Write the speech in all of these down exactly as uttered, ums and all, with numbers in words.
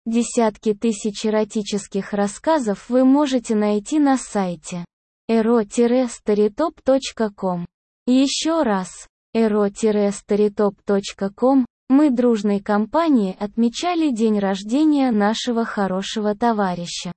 Десятки тысяч эротических рассказов вы можете найти на сайте эро старитоп точка ком. Еще раз, эро старитоп точка ком. Мы дружной компанией отмечали день рождения нашего хорошего товарища.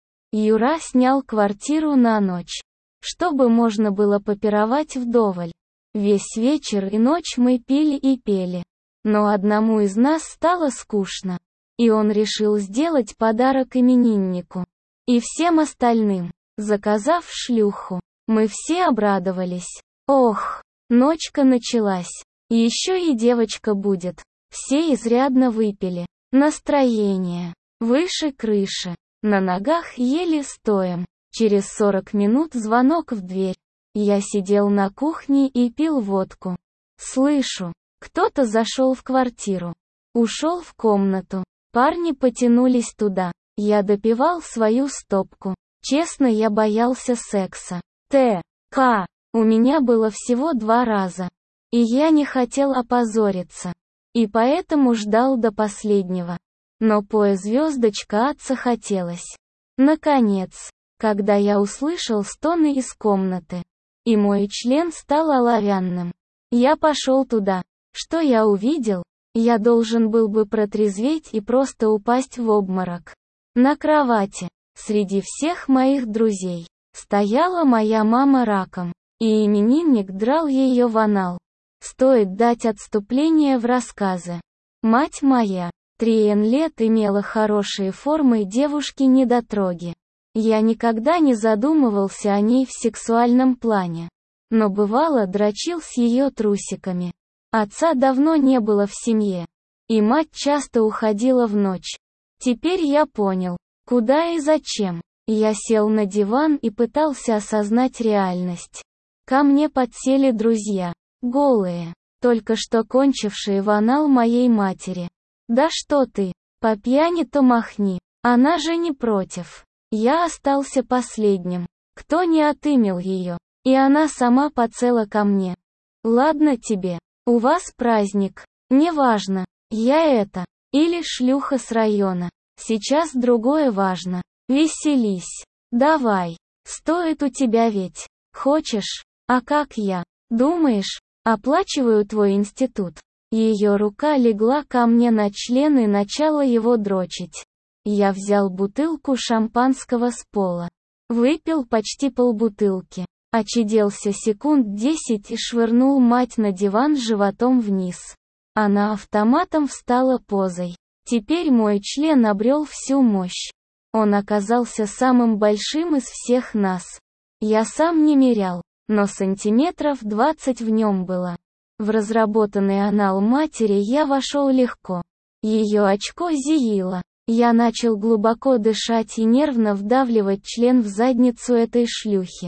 Юра снял квартиру на ночь, чтобы можно было попировать вдоволь. Весь вечер и ночь мы пили и пели. Но одному из нас стало скучно. И он решил сделать подарок имениннику. И всем остальным, заказав шлюху. Мы все обрадовались. Ох, ночка началась. Еще и девочка будет. Все изрядно выпили. Настроение выше крыши. На ногах еле стоим. Через сорок минут звонок в дверь. Я сидел на кухне и пил водку. Слышу, кто-то зашел в квартиру. Ушел в комнату. Парни потянулись туда. Я допивал свою стопку. Честно, я боялся секса. Т. К. У меня было всего два раза. И я не хотел опозориться. И поэтому ждал до последнего. Но поя звездочка отца хотелось. Наконец, когда я услышал стоны из комнаты, и мой член стал оловянным, я пошел туда. Что я увидел? Я должен был бы протрезветь и просто упасть в обморок. На кровати, среди всех моих друзей, стояла моя мама раком, и именинник драл ее в анал. Стоит дать отступление в рассказы. Мать моя, три лет имела хорошие формы девушки-недотроги. Я никогда не задумывался о ней в сексуальном плане. Но бывало дрочил с ее трусиками. Отца давно не было в семье. И мать часто уходила в ночь. Теперь я понял, куда и зачем. Я сел на диван и пытался осознать реальность. Ко мне подсели друзья. Голые. Только что кончившие в анал моей матери. Да что ты, по пьяни-то махни. Она же не против. Я остался последним, кто не отымел ее. И она сама подсела ко мне. Ладно тебе. У вас праздник. Неважно, я это, или шлюха с района. Сейчас другое важно. Веселись. Давай. Стоит у тебя ведь. Хочешь? А как я? Думаешь, оплачиваю твой институт? Ее рука легла ко мне на член и начала его дрочить. Я взял бутылку шампанского с пола. Выпил почти полбутылки. Очиделся секунд десять и швырнул мать на диван животом вниз. Она автоматом встала позой. Теперь мой член обрел всю мощь. Он оказался самым большим из всех нас. Я сам не мерял, но сантиметров двадцать в нем было. В разработанный анал матери я вошел легко. Ее очко зияло. Я начал глубоко дышать и нервно вдавливать член в задницу этой шлюхи.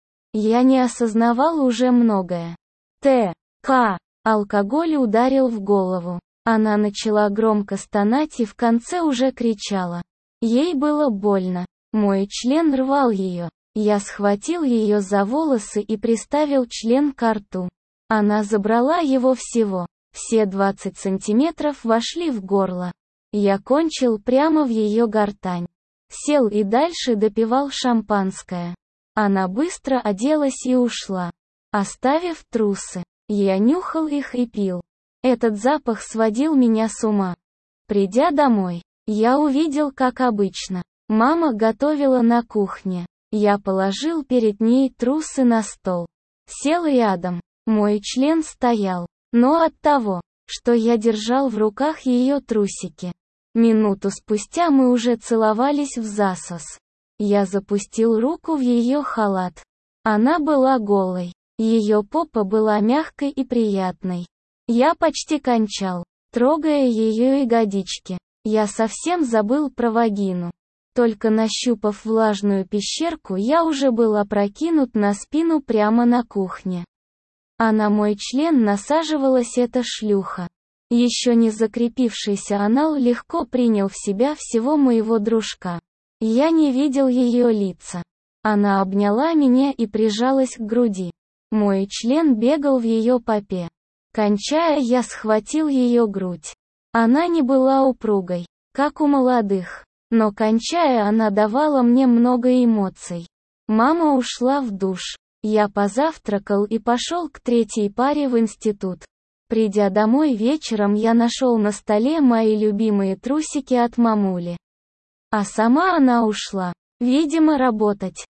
Я не осознавал уже многое. Т. К. Алкоголь ударил в голову. Она начала громко стонать и в конце уже кричала. Ей было больно. Мой член рвал ее. Я схватил ее за волосы и приставил член ко рту. Она забрала его всего. Все двадцать сантиметров вошли в горло. Я кончил прямо в ее гортань. Сел и дальше допивал шампанское. Она быстро оделась и ушла, оставив трусы. Я нюхал их и пил. Этот запах сводил меня с ума. Придя домой, я увидел, как обычно. Мама готовила на кухне. Я положил перед ней трусы на стол. Сел рядом. Мой член стоял. Но от того, что я держал в руках ее трусики. Минуту спустя мы уже целовались в засос. Я запустил руку в ее халат. Она была голой. Ее попа была мягкой и приятной. Я почти кончал, трогая ее ягодички. Я совсем забыл про вагину. Только нащупав влажную пещерку, я уже был опрокинут на спину прямо на кухне. А на мой член насаживалась эта шлюха. Еще не закрепившийся анал легко принял в себя всего моего дружка. Я не видел ее лица. Она обняла меня и прижалась к груди. Мой член бегал в ее попе. Кончая, я схватил ее грудь. Она не была упругой. как у молодых. Но кончая, она давала мне много эмоций. Мама ушла в душ. Я позавтракал и пошел к третьей паре в институт. Придя домой вечером, я нашел на столе мои любимые трусики от мамули. А сама она ушла, видимо, работать.